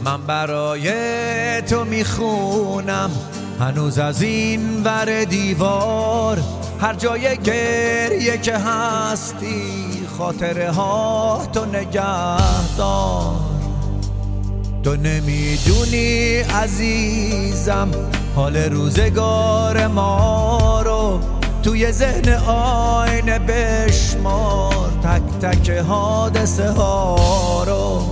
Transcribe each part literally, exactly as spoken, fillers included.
من برای تو میخونم هنوز از این ور دیوار، هر جای گریه که هستی خاطره ها تو نگهدار. تو نمیدونی عزیزم حال روزگار ما رو، توی ذهن آینه بشمار تک تک حادثه ها رو.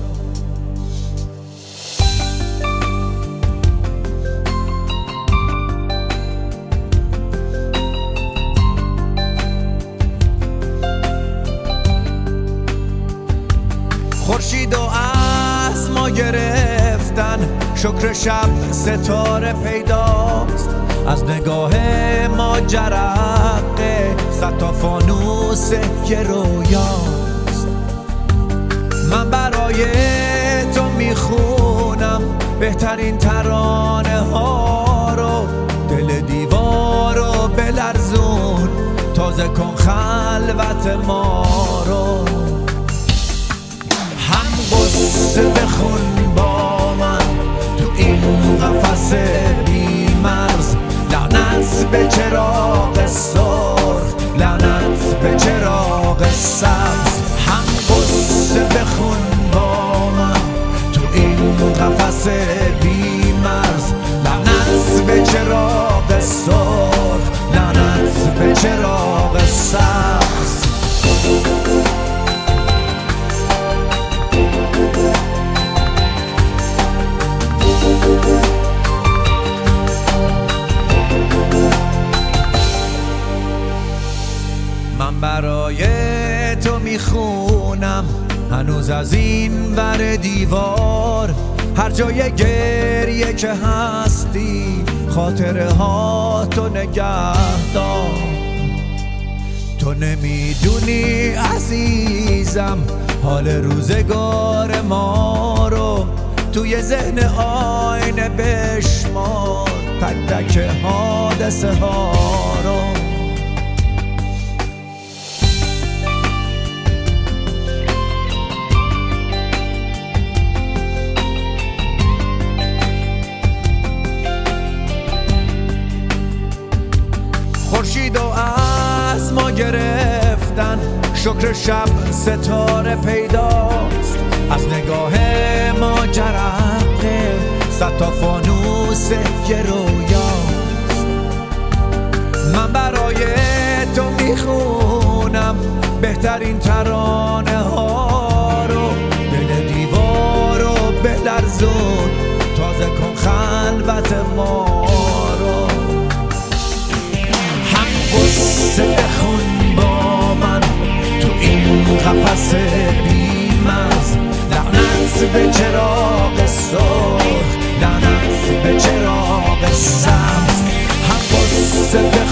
خورشید و از ما گرفتن، شکر شب ستاره پیداست، از نگاه ما جرقه صد تا فانوس که رویاست. من برای تو میخونم بهترین ترانه ها رو، دل دیوار رو بلرزون تازه کن خلوت ما رو. هم قصه بخون با من تو این قفس بی مرز، لعنت به چراغ سرخ، لعنت به چراغ سبز. هم قصه بخون با من تو این قفس بی مرز، لعنت به چراغ سرخ، لعنت به چراغ سبز. من برای تو میخونم هنوز از این ور دیوار، هر جای گریه که هستی خاطره ها تو نگهدار. تو نمیدونی عزیزم حال روزگار ما رو، توی ذهن آینه بشمار تک تک حادثه ها رو. خورشید و از ما گرفتن، شکر شب ستاره پیداست، از نگاه ما جرقه صد تا فانوس که رویاست. من برای تو میخونم بهترین ترانه ها رو، دل دیوار رو بلرزون تازه کن خلوت ما رو. هم قصه بخون با من تو این قفس بی مرز، لعنت به چراغ سرخ، لعنت به چراغ سبز. هم قصه